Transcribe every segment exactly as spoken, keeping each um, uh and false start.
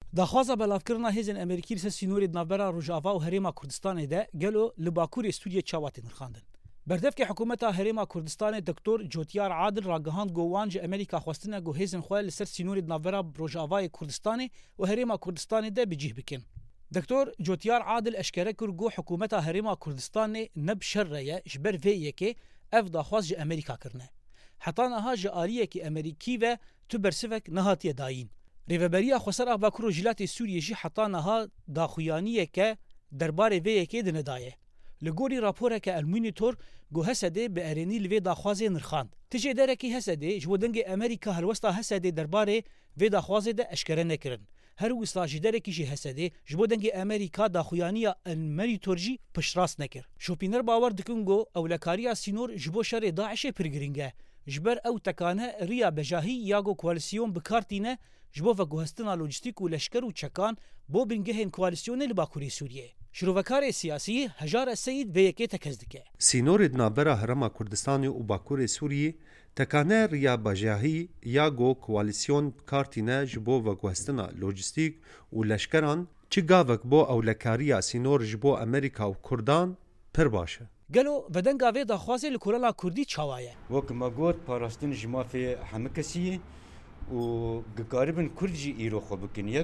داخوازا بلافکرنا هیزن امریکی لسر سینوری ناوبرا روجاوا و هریما کوردستان ده گلو لباکور استودیو چاواتین رخاندن. بردف که حکومت هریما کوردستان دکتور جوتیار عادل راگهاند گوانج امریکا خواستنه گو هیزن خواه لسر سینوری ناوبرا روجاوای کوردستان و هریما کوردستان ده بجیه بکن. دکتور جوتیار عادل اشکره کر گو حکومت هریما کوردستان نب شرعه جبر ویه که اف داخواز جه امریکا کرنه. حتی نها جه آلیه که امریکی و تو برسفک نهاتی داین. ریوبریا خسر آباکر و جلات سوریه جی حتی نها داخویانیه که درباره ویه که دندایه. لگوری راپوره که المونیتور گو حسده به ارینی لوی داخوازه نرخاند. تجه داره که حسده جو دنگ امریکا هلوستا حسده درباره وی داخوازه ده اشکره نکرن. هر وستاجی داره که جی حسده جو دنگ امریکا داخویانیه المونیتور جی پشراس نکر. شوپینر باور دکنگو اولکاریا سینور جبو شر داعش پرگرینگه. جبر او تکانه ریا بجاهی یاگو کوالسیون بکارتینه جبو وگوهستنا لوجستیک و لشکر و چکان بو بنگهن کوالسیون لباکوری سوریه. شروعکار سیاسی هجار سید و یکی تکزدکه. سینور نابرا هرما کردستانی و باکور سوریه تکانه ریا بجاهی یاگو کوالسیون بکارتینه جبو وگوهستنا لوجستیک و لشکران چی گاوک بو اولکاریا سینور جبو امریکا و کردان پر باشه. گلو ودنگا وی داخوازه لکورالا کردی چاوایه. وک مگود پاراستن جمافی همکسیه و گقاربن کردجی ایرو خو بکن یک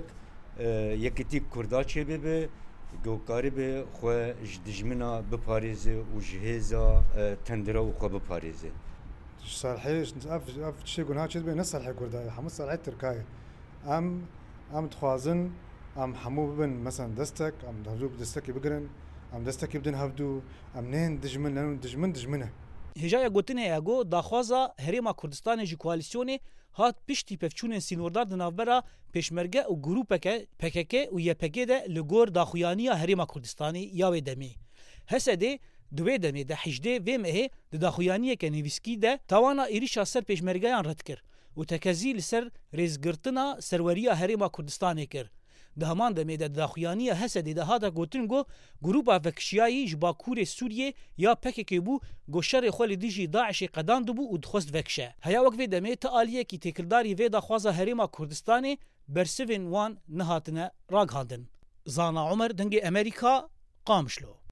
یکتی کردا چه به گقارب خو جدجمنا بپاریزه و جهزا تندرا و خو بپاریزه. صالحی اف اف چه گناه چه به نصالح کردا همه صالح ترکیه. ام ام تخوازن ام حمو ببن مثلا دستک ام دهزو دستکی بگرن ام دستکی بدن هفدو ام نین دجمن لانو دجمن دجمنه. هجای گوتنه یاگو داخوازا هریما کوردستان جی کوالسیونی هات پشتی پفچون سینوردار دناوبرا پشمرگه و گروپکه پککه و یپکه ده لگور داخویانی هریما کوردستانی یاوی دمی. حسده دوی دمی ده حجده ویمه ده داخویانی که نویسکی ده توانا ایریشا سر پشمرگه یان رد کر و تکزیل سر ریزگرتنا سروریا هریما کوردستانی کر. ده همان دمی ده داخویانی حسده ده هادا گوتنگو گروپا وکشیایی جباکور سوریه یا پککه بو گو شر خوال دیجی داعش قداندو بو و دخست وکشه. هیا وقت دمی تا آلیه کی تکرداری وی داخوازا هریما کوردستانی برسوین وان نهاتنه راگهاندن. زانا عمر دنگ امریکا قامشلو.